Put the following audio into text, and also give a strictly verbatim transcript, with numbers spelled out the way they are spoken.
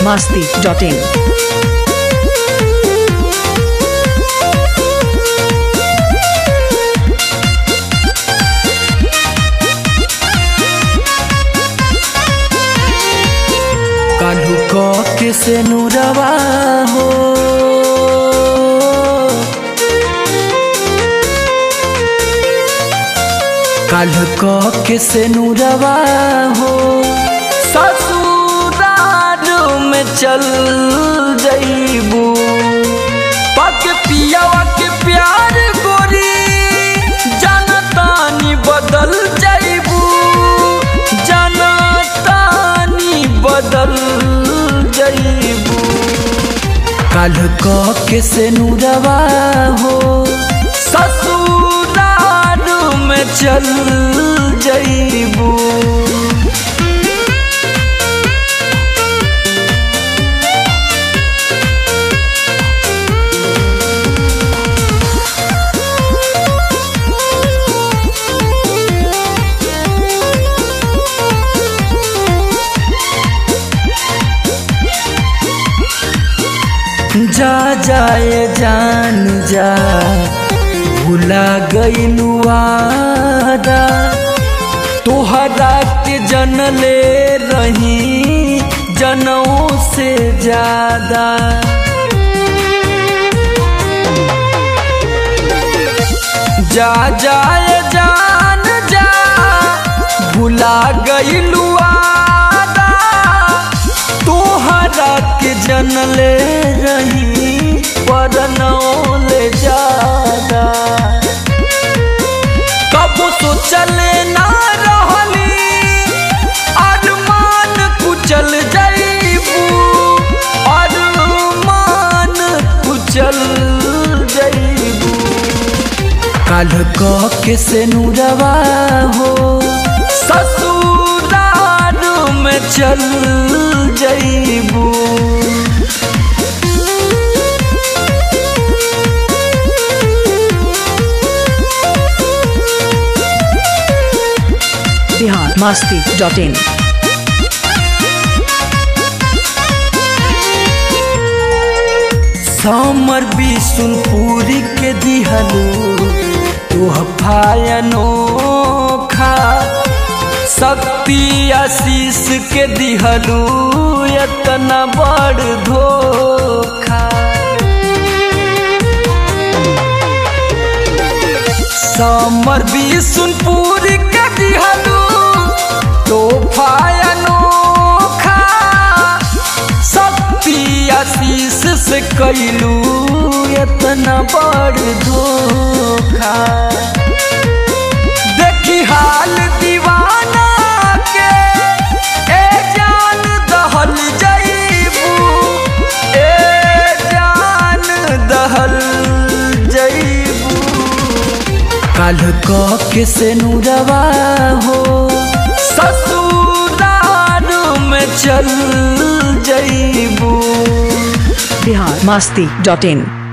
masti dot in. कालू के से नूरवा हो कालू के से नूरवा हो ससुराल में चल जईबू पक पियावा के प्यार गोरी जनतानी बदल जईबू जनतानी बदल जईबू काल के से नूरवा हो ससुराल में चल जईबू जा जाए जान जा भुला गइलू वादा तोहरा के जनले रही जनों से ज्यादा जा जाए जान जा भुला गइलू वादा तोहरा के जनले रही परनौले ज्यादा कबो सोचले ना रहली अरमान कुचल जईबू अरमान कुचल जईबू काल के से नूरवा हो ससुराल में चल जईबू Bihar masti dot in. समर बिशुनपुरी के दिहलू तोहफायनो खा शक्ति आशीष के दिहलू इतना बड़ धोखा समर बिशुनपुरी के दिहलू तोहफायनो खा शक्ति आशीष से कैलू इतना बड़ धोखा देखी हाल दीवाना के ए जान दहल जईबू ए जान दहल जईबू काल के से नूरवा हो ससुराल में चल जईबू Bihar masti dot in.